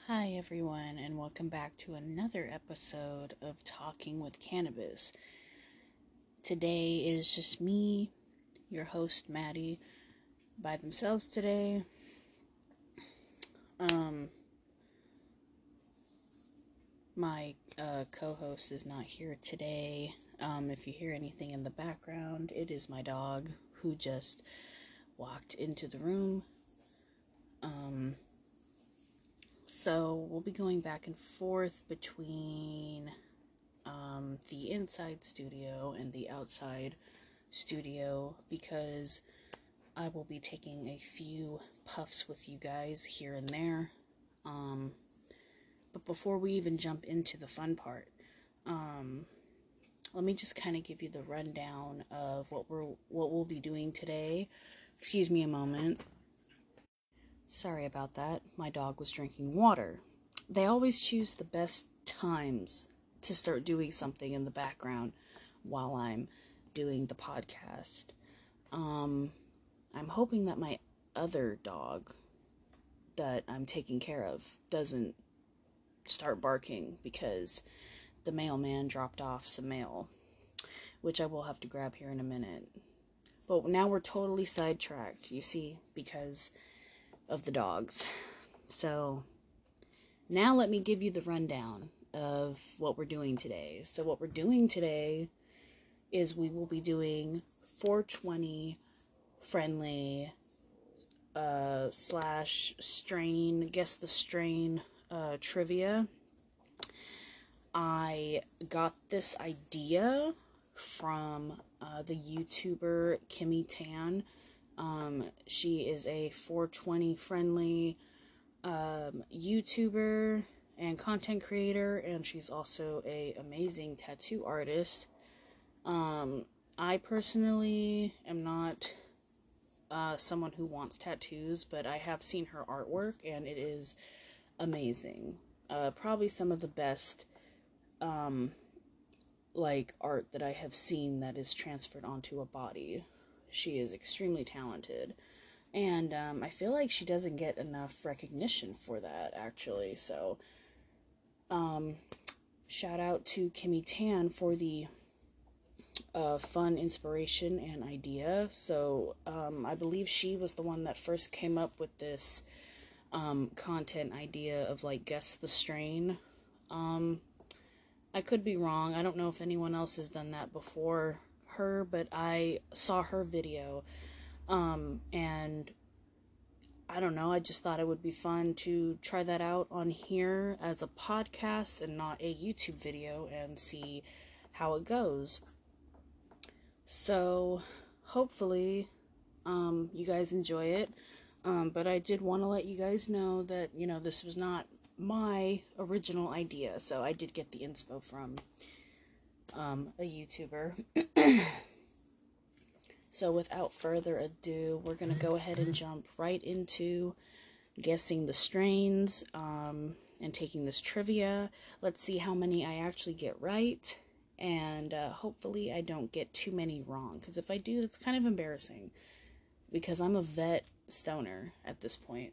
Hi everyone, and welcome back to another episode of Talking with Cannabis. Today it is just me, your host Maddie, by themselves today. My co-host is not here today. If you hear anything in the background, it is my dog who just walked into the room. So we'll be going back and forth between the inside studio and the outside studio because I will be taking a few puffs with you guys here and there. But before we even jump into the fun part, let me just kind of give you the rundown of what we'll be doing today. Excuse me a moment. Sorry about that. My dog was drinking water. They always choose the best times to start doing something in the background while I'm doing the podcast. I'm hoping that my other dog that I'm taking care of doesn't start barking because the mailman dropped off some mail, which I will have to grab here in a minute. But now we're totally sidetracked, you see, because of the dogs. So now let me give you the rundown of what we're doing today. So what we're doing today is we will be doing 420 friendly slash strain, guess the strain trivia. I got this idea from the YouTuber Kimmy Tan. She is a 420 friendly YouTuber and content creator, and she's also a amazing tattoo artist. I personally am not someone who wants tattoos, but I have seen her artwork and it is amazing. Probably some of the best art that I have seen that is transferred onto a body. She is extremely talented, and I feel like she doesn't get enough recognition for that, actually. So shout out to Kimmy Tan for the fun inspiration and idea. So I believe she was the one that first came up with this content idea of guess the strain. I could be wrong. I don't know if anyone else has done that before her, but I saw her video and I don't know, I just thought it would be fun to try that out on here as a podcast and not a YouTube video and see how it goes. So hopefully you guys enjoy it, but I did want to let you guys know that this was not my original idea, so I did get the inspo from a YouTuber. So without further ado, we're gonna go ahead and jump right into guessing the strains and taking this trivia. Let's see how many I actually get right, and hopefully I don't get too many wrong, because if I do, it's kind of embarrassing because I'm a vet stoner at this point.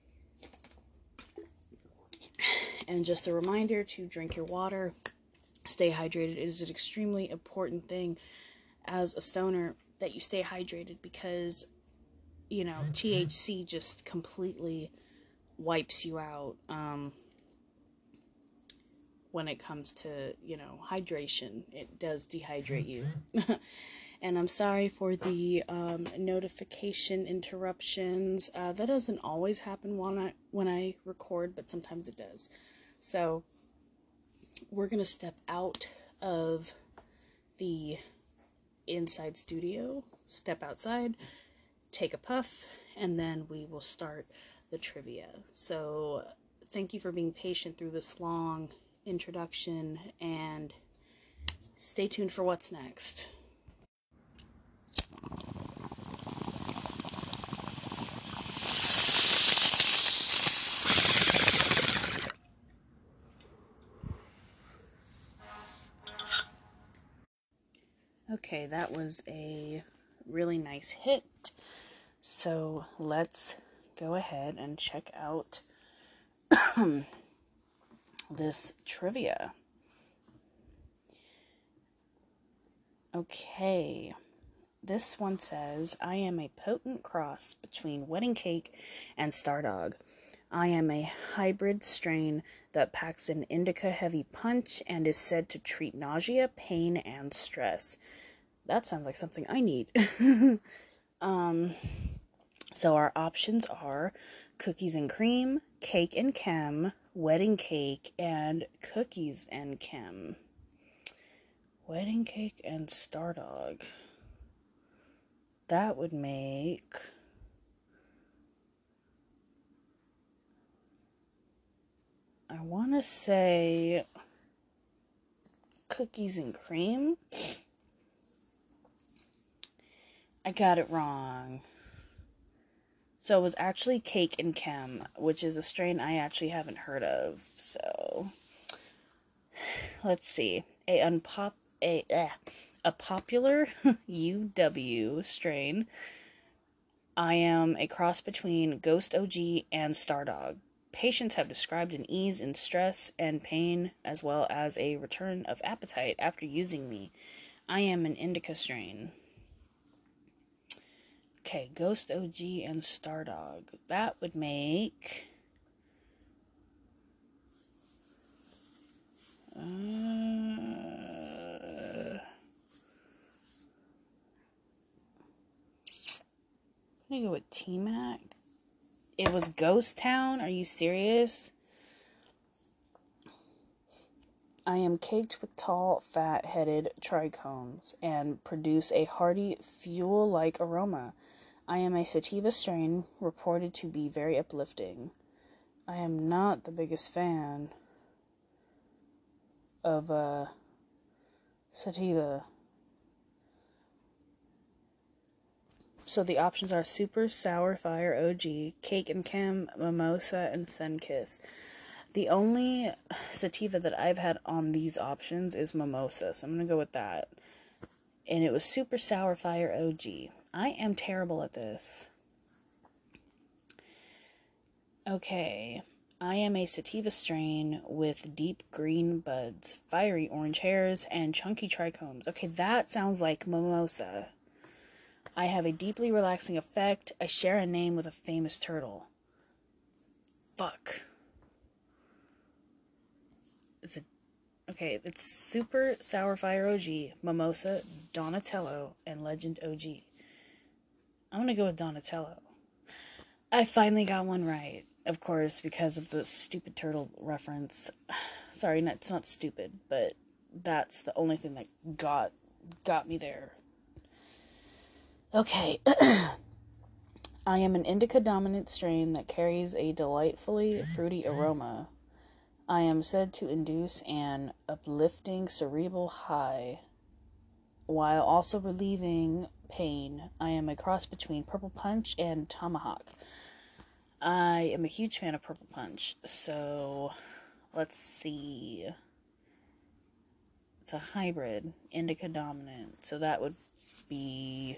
And just a reminder to drink your water, stay hydrated. It is an extremely important thing as a stoner that you stay hydrated because, THC just completely wipes you out when it comes to, hydration. It does dehydrate you. And I'm sorry for the notification interruptions. That doesn't always happen when I record, but sometimes it does. So we're going to step out of the inside studio, step outside, take a puff, and then we will start the trivia. So thank you for being patient through this long introduction, and stay tuned for what's next. Okay, that was a really nice hit. So let's go ahead and check out this trivia. Okay. This one says, I am a potent cross between wedding cake and Stardog. I am a hybrid strain that packs an indica-heavy punch and is said to treat nausea, pain, and stress. That sounds like something I need. So our options are cookies and cream, cake and chem, wedding cake, and cookies and chem. Wedding cake and Stardog. That would make... I want to say cookies and cream. I got it wrong. So it was actually cake and chem, which is a strain I actually haven't heard of. So let's see. A popular UW strain. I am a cross between Ghost OG and Stardog. Patients have described an ease in stress and pain, as well as a return of appetite after using me. I am an indica strain. Okay, Ghost OG and Stardog. That would make... I'm gonna go with T-Mac. It was Ghost Town? Are you serious? I am caked with tall, fat-headed trichomes and produce a hearty, fuel-like aroma. I am a sativa strain reported to be very uplifting. I am not the biggest fan of sativa. So the options are Super Sour Fire OG, Cake and Chem, Mimosa, and Sunkiss. The only sativa that I've had on these options is Mimosa, so I'm going to go with that. And it was Super Sour Fire OG. I am terrible at this. Okay. I am a sativa strain with deep green buds, fiery orange hairs, and chunky trichomes. Okay, that sounds like Mimosa. I have a deeply relaxing effect. I share a name with a famous turtle. Fuck. Okay, it's Super Sour Fire OG, Mimosa, Donatello, and Legend OG. I'm gonna go with Donatello. I finally got one right. Of course, because of the stupid turtle reference. Sorry, it's not stupid, but that's the only thing that got me there. Okay. I am an indica-dominant strain that carries a delightfully fruity aroma. I am said to induce an uplifting cerebral high, while also relieving pain. I am a cross between Purple Punch and Tomahawk. I am a huge fan of Purple Punch, so let's see. It's a hybrid, indica-dominant, so that would be...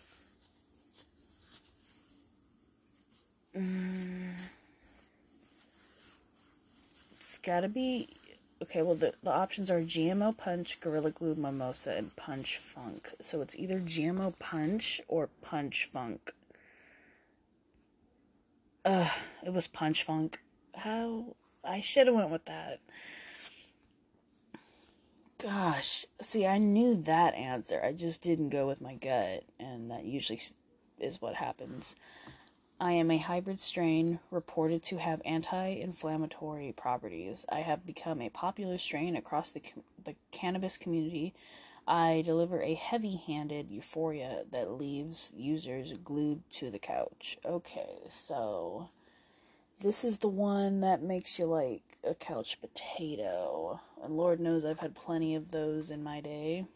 It's gotta be... Okay, well, the options are GMO Punch, Gorilla Glue, Mimosa, and Punch Funk. So it's either GMO Punch or Punch Funk. It was Punch Funk. How? I should have went with that. Gosh, see, I knew that answer. I just didn't go with my gut, and that usually is what happens. I am a hybrid strain reported to have anti-inflammatory properties. I have become a popular strain across the cannabis community. I deliver a heavy-handed euphoria that leaves users glued to the couch. Okay, so this is the one that makes you like a couch potato. And Lord knows I've had plenty of those in my day.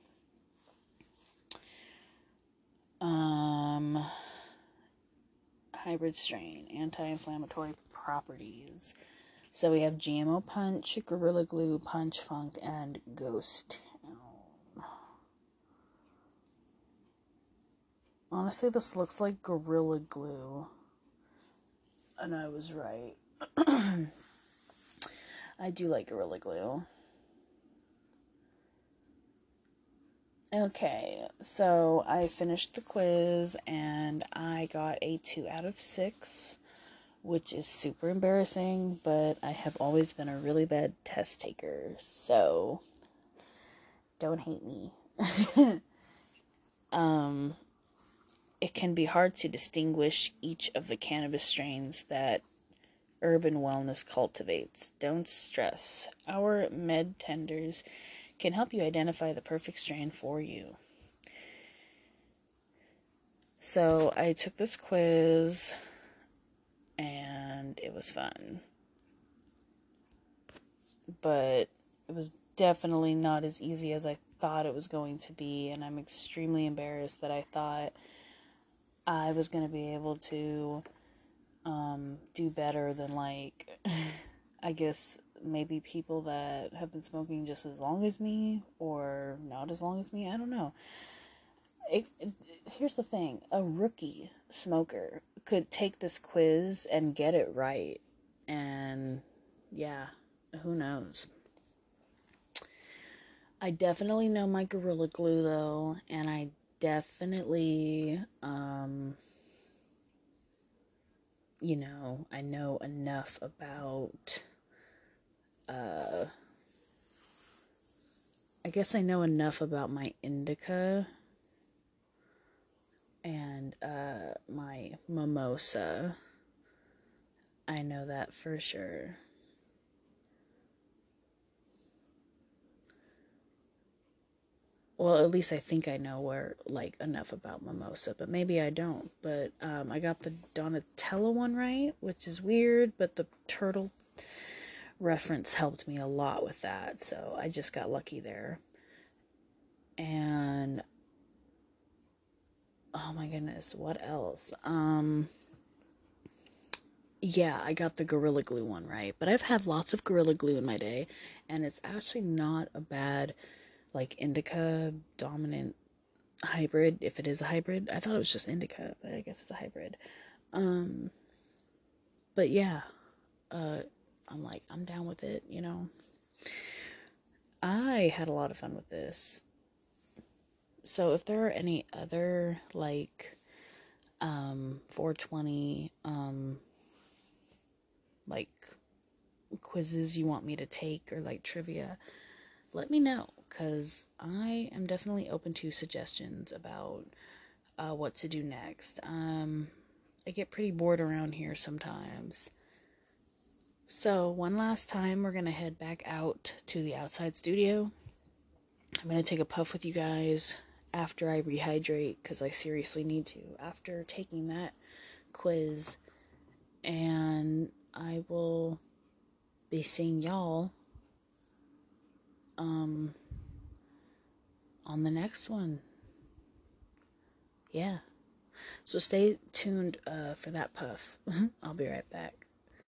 Hybrid strain, anti-inflammatory properties. So we have GMO Punch, Gorilla Glue, Punch Funk, and Ghost Town. Honestly, this looks like Gorilla Glue. And I was right. I do like Gorilla Glue. Okay, so I finished the quiz and I got a 2 out of 6, which is super embarrassing, but I have always been a really bad test taker, so don't hate me. It can be hard to distinguish each of the cannabis strains that Urban Wellness cultivates. Don't stress. Our med tenders can help you identify the perfect strain for you. So I took this quiz and it was fun. But it was definitely not as easy as I thought it was going to be, and I'm extremely embarrassed that I thought I was going to be able to do better than, like, I guess maybe people that have been smoking just as long as me, or not as long as me, I don't know. Here's the thing, a rookie smoker could take this quiz and get it right, and yeah, who knows. I definitely know my Gorilla Glue, though, and I definitely, I know enough about, I guess I know enough about my indica and, my mimosa. I know that for sure. Well, at least I think I know enough about mimosa, but maybe I don't. But I got the Donatella one right, which is weird, but the turtle reference helped me a lot with that, so I just got lucky there. And oh my goodness, what else? Yeah, I got the Gorilla Glue one right, but I've had lots of Gorilla Glue in my day, and it's actually not a bad, like, indica dominant hybrid, if it is a hybrid. I thought it was just indica, but I guess it's a hybrid. But yeah, I'm down with it, I had a lot of fun with this. So if there are any other, like, 420, like, quizzes you want me to take, or, like, trivia, let me know, because I am definitely open to suggestions about what to do next. I get pretty bored around here sometimes. So, one last time, we're going to head back out to the outside studio. I'm going to take a puff with you guys after I rehydrate, because I seriously need to after taking that quiz. And I will be seeing y'all on the next one. Yeah. So stay tuned for that puff. I'll be right back.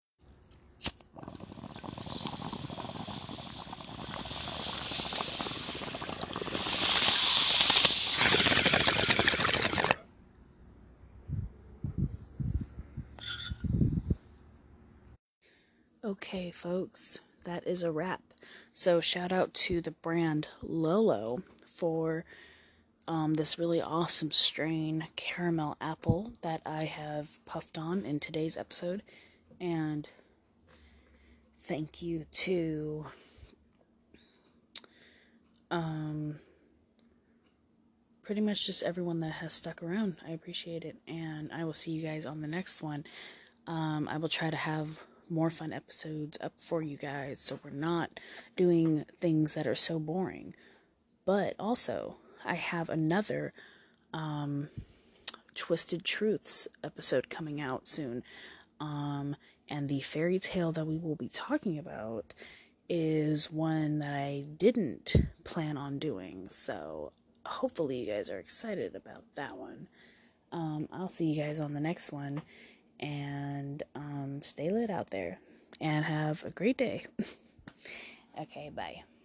Okay, folks, that is a wrap. So shout out to the brand Lolo for this really awesome strain caramel apple that I have puffed on in today's episode. And thank you to pretty much just everyone that has stuck around. I appreciate it, and I will see you guys on the next one. I will try to have more fun episodes up for you guys, so we're not doing things that are so boring. But also, I have another Twisted Truths episode coming out soon. And the fairy tale that we will be talking about is one that I didn't plan on doing. So hopefully you guys are excited about that one. I'll see you guys on the next one. And stay lit out there. And have a great day. Okay, bye.